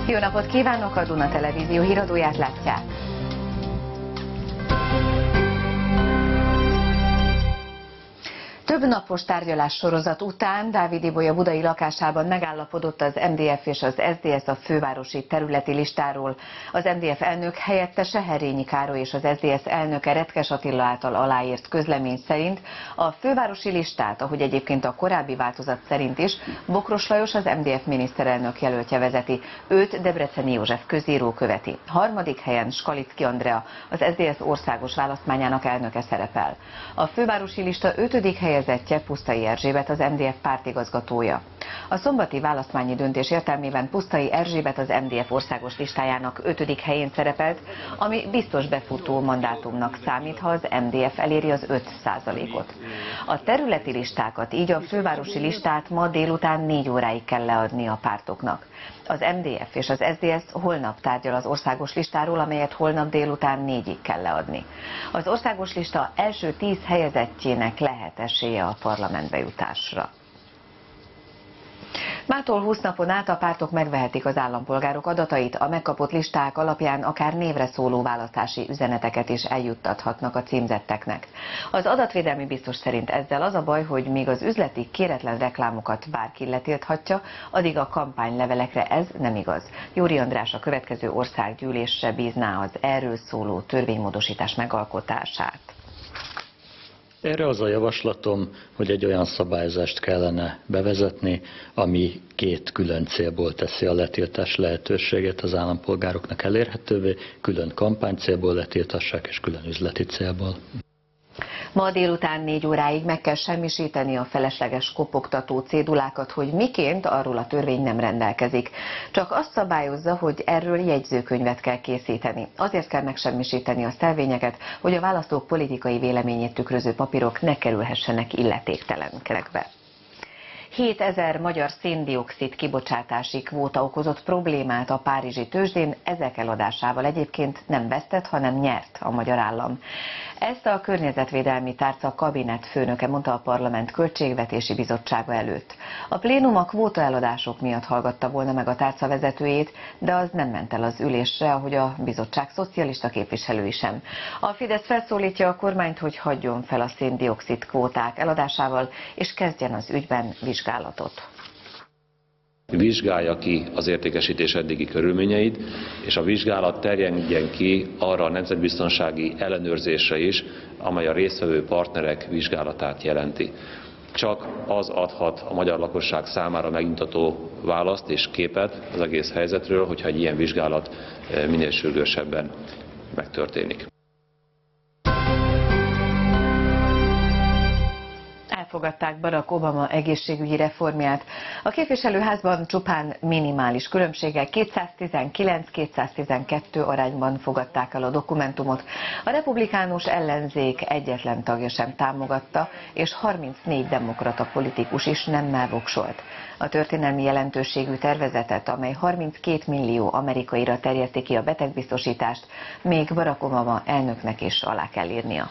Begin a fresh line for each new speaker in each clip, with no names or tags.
Jó napot kívánok, a Duna Televízió híradóját látják. Több napos tárgyalás sorozat után Dávid Ibolya budai lakásában megállapodott az MDF és az SZDSZ a fővárosi területi listáról. Az MDF elnök helyettese Herényi Károly és az SZDSZ elnöke Retkes Attila által aláírt közlemény szerint a fővárosi listát, ahogy egyébként a korábbi változat szerint is, Bokros Lajos, az MDF miniszterelnök jelöltje vezeti. Őt Debreceni József közíró követi. Harmadik helyen Skalicki Andrea, az SZDSZ országos választmányának elnöke szerepel. A fővárosi lista 5. helyezettje Pusztai Erzsébet, az MDF pártigazgatója. A szombati választmányi döntés értelmében Pusztai Erzsébet az MDF országos listájának 5. helyén szerepelt, ami biztos befutó mandátumnak számít, ha az MDF eléri az 5%-ot. A területi listákat, így a fővárosi listát ma délután 4 óráig kell leadni a pártoknak. Az MDF és az SZDSZ holnap tárgyal az országos listáról, amelyet holnap délután 4-ig kell leadni. Az országos lista első 10 helyezettjének lehet esélye a parlamentbe jutásra. Mától 20 napon át a pártok megvehetik az állampolgárok adatait, a megkapott listák alapján akár névre szóló választási üzeneteket is eljuttathatnak a címzetteknek. Az adatvédelmi biztos szerint ezzel az a baj, hogy míg az üzleti kéretlen reklámokat bárki letilthatja, addig a kampánylevelekre ez nem igaz. Jóri András a következő országgyűlésre bízná az erről szóló törvénymódosítás megalkotását.
Erre az a javaslatom, hogy egy olyan szabályozást kellene bevezetni, ami 2 külön célból teszi a letiltás lehetőségét az állampolgároknak elérhetővé, külön kampánycélból letiltassák és külön üzleti célból.
Ma délután 4 óráig meg kell semmisíteni a felesleges kopogtató cédulákat, hogy miként, arról a törvény nem rendelkezik. Csak azt szabályozza, hogy erről jegyzőkönyvet kell készíteni. Azért kell megsemmisíteni a szelvényeket, hogy a választók politikai véleményét tükröző papírok ne kerülhessenek illetéktelenekbe. 7000 magyar szén-dioxid kibocsátási kvóta okozott problémát a párizsi tőzsdén, ezek eladásával egyébként nem vesztett, hanem nyert a magyar állam. Ezt a Környezetvédelmi Tárca kabinet főnöke mondta a Parlament Költségvetési Bizottsága előtt. A plénum a kvóta eladások miatt hallgatta volna meg a tárca vezetőjét, de az nem ment el az ülésre, ahogy a bizottság szocialista képviselői sem. A Fidesz felszólítja a kormányt, hogy hagyjon fel a szén-dioxid kvóták eladásával, és kezdjen az ügyben vizsgálatot.
Vizsgálja ki az értékesítés eddigi körülményeit, és a vizsgálat terjedjen ki arra a nemzetbiztonsági ellenőrzésre is, amely a résztvevő partnerek vizsgálatát jelenti. Csak az adhat a magyar lakosság számára megnyugtató választ és képet az egész helyzetről, hogyha egy ilyen vizsgálat minél sürgősebben megtörténik.
Elfogadták Barack Obama egészségügyi reformját. A képviselőházban csupán minimális különbséggel 219-212 arányban fogadták el a dokumentumot. A republikánus ellenzék egyetlen tagja sem támogatta, és 34 demokrata politikus is nemmel voksolt. A történelmi jelentőségű tervezetet, amely 32 millió amerikaira terjeszti ki a betegbiztosítást, még Barack Obama elnöknek is alá kell írnia.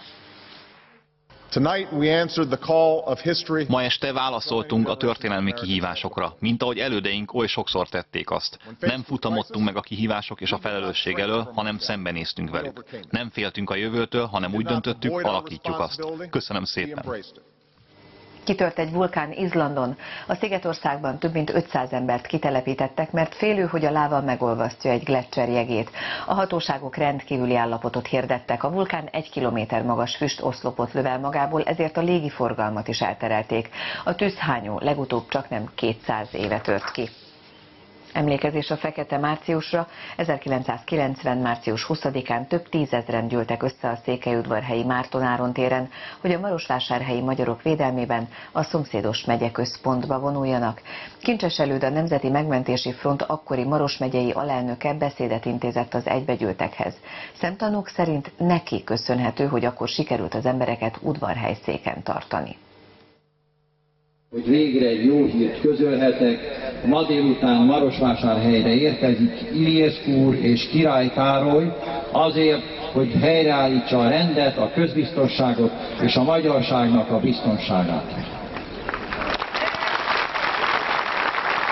Ma este válaszoltunk a történelmi kihívásokra, mint ahogy elődeink oly sokszor tették azt. Nem futamodtunk meg a kihívások és a felelősség elől, hanem szembenéztünk velük. Nem féltünk a jövőtől, hanem úgy döntöttük, alakítjuk azt. Köszönöm szépen!
Kitört egy vulkán Izlandon. A Szigetországban több mint 500 embert kitelepítettek, mert félő, hogy a láva megolvasztja egy gleccser jegét. A hatóságok rendkívüli állapotot hirdettek. A vulkán 1 kilométer magas füstoszlopot löv el magából, ezért a légiforgalmat is elterelték. A tűzhányó legutóbb csaknem 200 éve tört ki. Emlékezés a Fekete Márciusra. 1990. március 20-án több tízezren gyűltek össze a székelyudvarhelyi Márton Áron téren, hogy a marosvásárhelyi magyarok védelmében a szomszédos megyeközpontba vonuljanak. Kincses Előd, a Nemzeti Megmentési Front akkori Maros megyei alelnöke beszédet intézett az egybegyűltekhez. Szemtanúk szerint neki köszönhető, hogy akkor sikerült az embereket udvarhelyszéken tartani.
Hogy végre egy jó hírt közölhetek, ma délután Marosvásárhelyre érkezik Iliescu úr és Király Károly azért, hogy helyreállítsa a rendet, a közbiztonságot és a magyarságnak a biztonságát.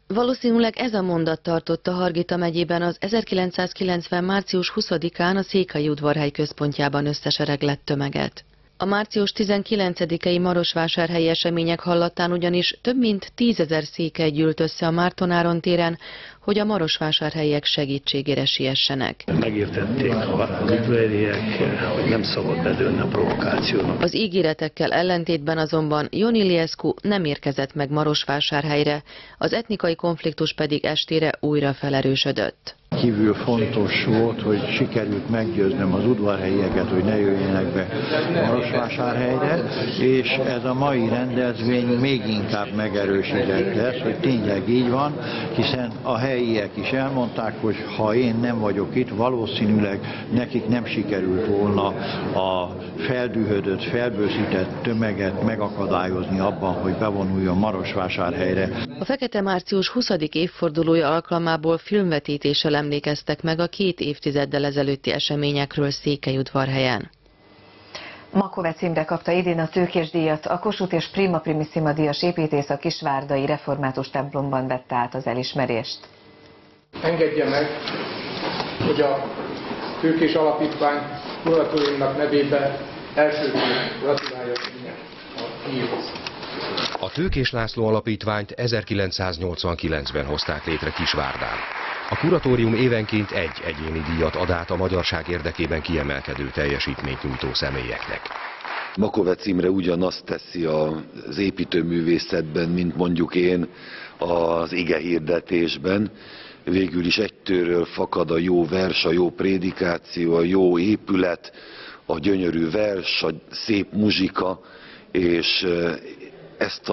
Valószínűleg ez a mondat tartotta Hargita megyében az 1990. március 20-án a Székely udvarhely központjában összesereglett tömeget. A március 19-i marosvásárhelyi események hallatán ugyanis több mint 10 000 székely gyűlt össze a Márton-Áron téren, hogy a marosvásárhelyiek segítségére siessenek.
Megértették az ügyveriek, hogy nem szabad bedőlni a provokációnak.
Az ígéretekkel ellentétben azonban Ion Iliescu nem érkezett meg Marosvásárhelyre, az etnikai konfliktus pedig estére újra felerősödött.
Kívül fontos volt, hogy sikerült meggyőznöm az udvarhelyieket, hogy ne jöjjenek be Marosvásárhelyre, és ez a mai rendezvény még inkább megerősítette ezt, hogy tényleg így van, hiszen a helyiek is elmondták, hogy ha én nem vagyok itt, valószínűleg nekik nem sikerült volna a feldühödött, felbőszített tömeget megakadályozni abban, hogy bevonuljon Marosvásárhelyre.
A Fekete Március 20. évfordulója alkalmából filmvetítéssel emlékeztek meg a 2 évtizeddel ezelőtti eseményekről Székelyudvarhelyen.
Makovec Imre kapta idén a tőkésdíjat, a Kossuth és Prima Primissima díjas építész a kisvárdai református templomban vette át az elismerést.
Engedje meg, hogy a Tőkés Alapítvány kuratóriumnak nevében elsőként gratuláljak a díjhoz.
A Tőkés László Alapítványt 1989-ben hozták létre Kisvárdán. A kuratórium évenként egy egyéni díjat ad át a magyarság érdekében kiemelkedő teljesítményt nyújtó személyeknek.
Makovec Imre ugyanazt teszi az építőművészetben, mint mondjuk én az igehirdetésben. Végül is egytőről fakad a jó vers, a jó prédikáció, a jó épület, a gyönyörű vers, a szép muzsika, és ezt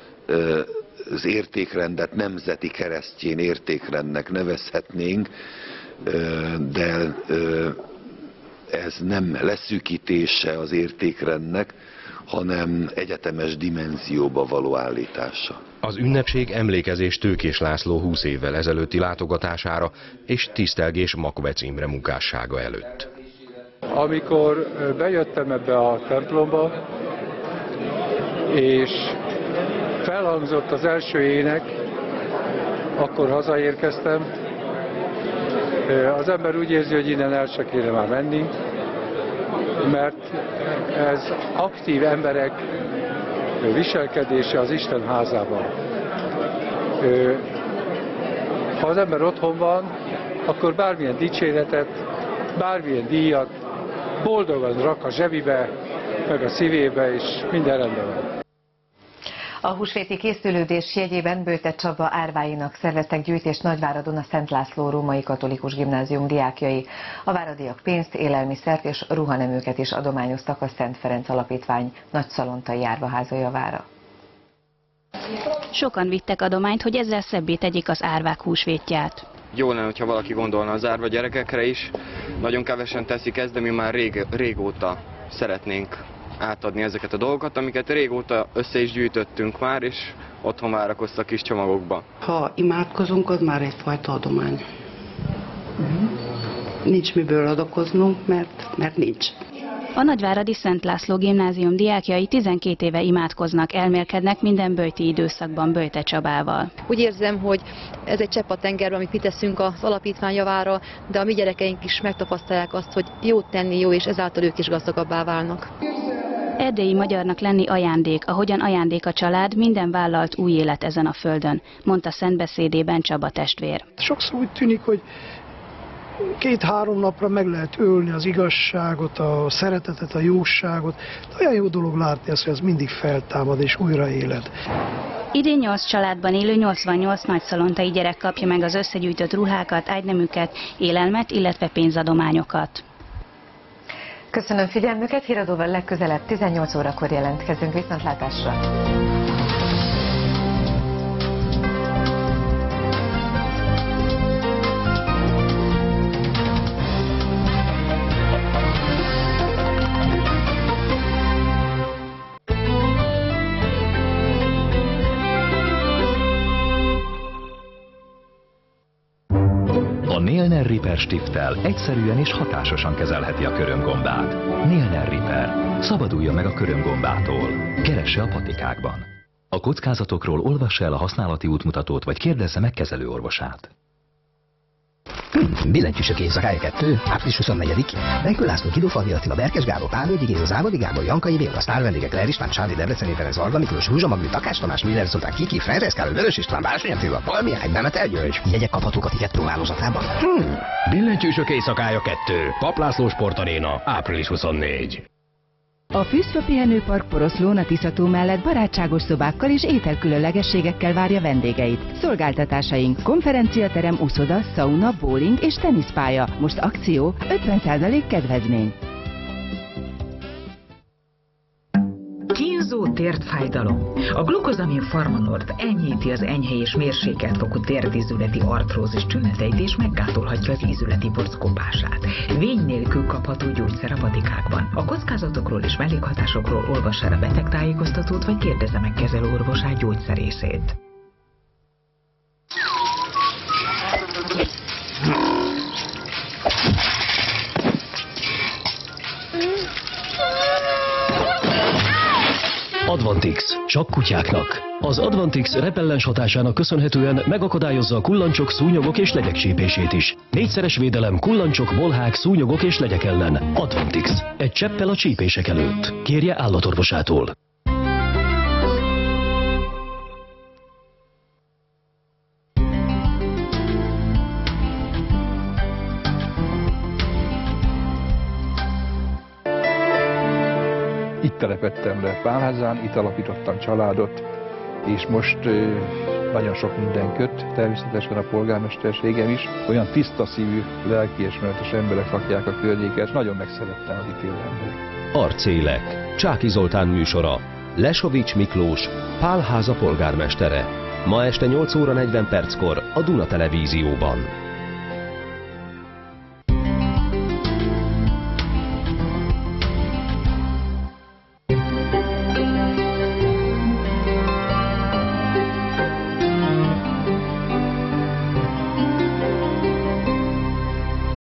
az értékrendet nemzeti keresztjén értékrendnek nevezhetnénk, de ez nem leszűkítése az értékrendnek, hanem egyetemes dimenzióba való állítása.
Az ünnepség emlékezés Tőkés László 20 évvel ezelőtti látogatására és tisztelgés Makovec Imre munkássága előtt.
Amikor bejöttem ebbe a templomba, és felhangzott az első ének, akkor hazaérkeztem. Az ember úgy érzi, hogy innen el se kéne már menni, mert ez aktív emberek viselkedése az Isten házában. Ha az ember otthon van, akkor bármilyen dicséretet, bármilyen díjat boldogan rak a zsebibe, meg a szívébe, és minden rendben van.
A húsvéti készülődés jegyében Böjte Csaba árváinak szerveztek gyűjtést Nagyváradon a Szent László Római Katolikus Gimnázium diákjai. A váradiak pénzt, élelmiszert és ruhaneműket is adományoztak a Szent Ferenc Alapítvány nagyszalontai árvaháza javára.
Sokan vittek adományt, hogy ezzel szebbé tegyék az árvák húsvétját.
Jó lenne, hogyha valaki gondolna az árva gyerekekre is. Nagyon kevesen teszik ezt, de mi már régóta szeretnénk átadni ezeket a dolgokat, amiket régóta össze is gyűjtöttünk már, és otthon várakoztak kis csomagokba.
Ha imádkozunk, az már egyfajta adomány. Nincs miből adakoznunk, mert nincs.
A nagyváradi Szent László Gimnázium diákjai 12 éve imádkoznak, elmélkednek minden böjti időszakban Böjte Csabával.
Úgy érzem, hogy ez egy csepp a tengerben, amit mi teszünk az alapítvány javára, de a mi gyerekeink is megtapasztalják azt, hogy jót tenni jó, és ezáltal ők is gazdagabbá válnak.
Erdélyi magyarnak lenni ajándék, ahogyan ajándék a család, minden vállalt új élet ezen a földön, mondta szentbeszédében Csaba testvér.
Sokszor úgy tűnik, hogy 2-3 napra meg lehet ölni az igazságot, a szeretetet, a jóságot. De olyan jó dolog látni ezt, hogy ez mindig feltámad és újraéled.
Idén 8 családban élő 88 nagyszalontai gyerek kapja meg az összegyűjtött ruhákat, ágyneműket, élelmet, illetve pénzadományokat.
Köszönöm figyelmüket, híradóval legközelebb 18 órakor jelentkezünk, viszontlátásra!
A Nélner Riper Stifttel egyszerűen és hatásosan kezelheti a körömgombát. Nélner Riper. Szabaduljon meg a körömgombától. Keresse a patikákban. A kockázatokról olvassa el a használati útmutatót, vagy kérdezze meg kezelőorvosát.
Billentyűsök éjszakája 2, április 24-én. Benkő László, Kidófalvi Attila, Berkes Gábor, Pálvölgyi Géza, Závodi Gábor, Jankai Béla, sztár vendégek Ler István, Sándi, Debreceni Ferenc, Varga Miklós, Rúzsa Magdi, Takács Tamás, Miller Zoltán, Kiki, Ferenc Károly, Vörös István, Bársony Attila, Palmi Ágy, Demeter György. Jegyek kaphatók a tiket próbálózatában.
Billentyűsök éjszakája 2, Paplászló Sportaréna, április 24.
A Fűzfa Pihenőpark Poroszlón a Tiszató mellett barátságos szobákkal és ételkülönlegességekkel várja vendégeit. Szolgáltatásaink: konferenciaterem, uszoda, szauna, bowling és teniszpálya. Most akció, 50% kedvezmény.
Kínzó térdfájdalom. A glukozamin Pharmanord enyhíti az enyhe és mérsékelt fokú térdízületi artrózis tüneteit és meggátolhatja az ízületi bockópását. Vény nélkül kapható gyógyszer a patikákban. A kockázatokról és mellékhatásokról olvassa el a betegtájékoztatót, vagy kérdezze meg kezelőorvosát gyógyszerészét.
Advantix, csak kutyáknak. Az Advantix repellens hatásának köszönhetően megakadályozza a kullancsok, szúnyogok és legyek csípését is. 4-szeres védelem kullancsok, bolhák, szúnyogok és legyek ellen. Advantix. Egy cseppel a csípések előtt. Kérje állatorvosától.
Itt telepettem le Pálházán, itt alapítottam családot, és most nagyon sok minden köt, természetesen a polgármesterségem is. Olyan tiszta szívű, lelkiismeretes emberek lakják a környéket, nagyon megszerettem az itt élő embereket.
Arcélek, Csáky Zoltán műsora, Lesovics Miklós, Pálháza polgármestere. Ma este 8 óra 40 perckor a Duna Televízióban.